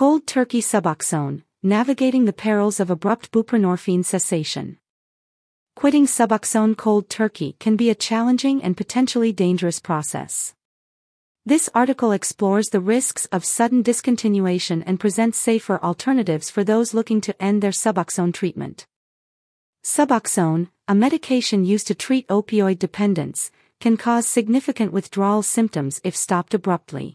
Cold turkey Suboxone, navigating the perils of abrupt buprenorphine cessation. Quitting Suboxone cold turkey can be a challenging and potentially dangerous process. This article explores the risks of sudden discontinuation and presents safer alternatives for those looking to end their Suboxone treatment. Suboxone, a medication used to treat opioid dependence, can cause significant withdrawal symptoms if stopped abruptly.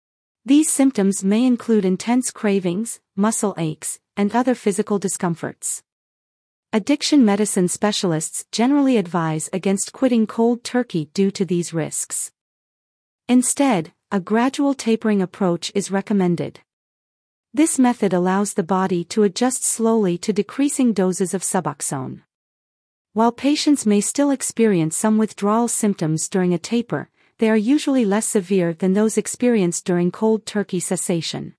These symptoms may include intense cravings, muscle aches, and other physical discomforts. Addiction medicine specialists generally advise against quitting cold turkey due to these risks. Instead, a gradual tapering approach is recommended. This method allows the body to adjust slowly to decreasing doses of Suboxone. While patients may still experience some withdrawal symptoms during a taper, they are usually less severe than those experienced during cold turkey cessation.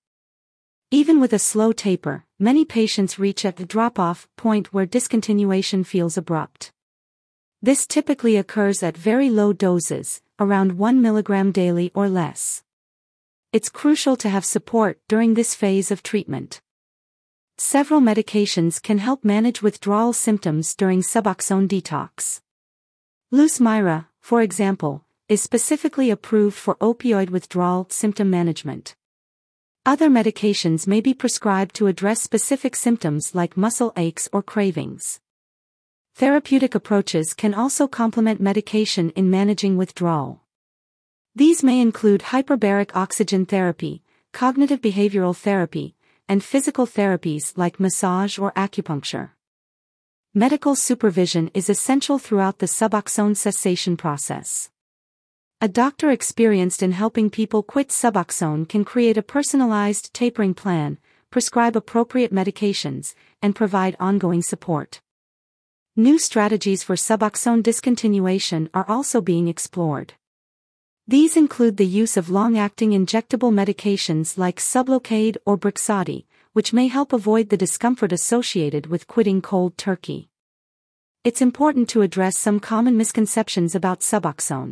Even with a slow taper, many patients reach at the drop-off point where discontinuation feels abrupt. This typically occurs at very low doses, around 1 mg daily or less. It's crucial to have support during this phase of treatment. Several medications can help manage withdrawal symptoms during Suboxone detox. Lucemyra, for example, is specifically approved for opioid withdrawal symptom management. Other medications may be prescribed to address specific symptoms like muscle aches or cravings. Therapeutic approaches can also complement medication in managing withdrawal. These may include hyperbaric oxygen therapy, cognitive behavioral therapy, and physical therapies like massage or acupuncture. Medical supervision is essential throughout the Suboxone cessation process. A doctor experienced in helping people quit Suboxone can create a personalized tapering plan, prescribe appropriate medications, and provide ongoing support. New strategies for Suboxone discontinuation are also being explored. These include the use of long-acting injectable medications like Sublocade or Brixadi, which may help avoid the discomfort associated with quitting cold turkey. It's important to address some common misconceptions about Suboxone.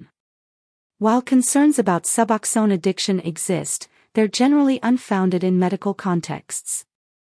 While concerns about Suboxone addiction exist, they're generally unfounded in medical contexts.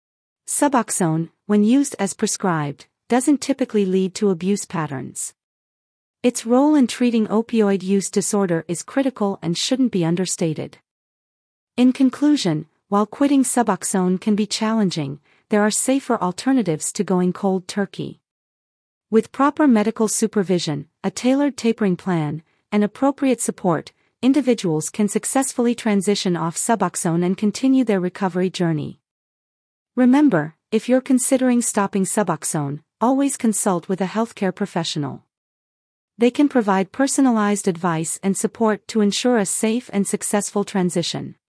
Suboxone, when used as prescribed, doesn't typically lead to abuse patterns. Its role in treating opioid use disorder is critical and shouldn't be understated. In conclusion, while quitting Suboxone can be challenging, there are safer alternatives to going cold turkey. With proper medical supervision, a tailored tapering plan, and appropriate support, individuals can successfully transition off Suboxone and continue their recovery journey. Remember, if you're considering stopping Suboxone, always consult with a healthcare professional. They can provide personalized advice and support to ensure a safe and successful transition.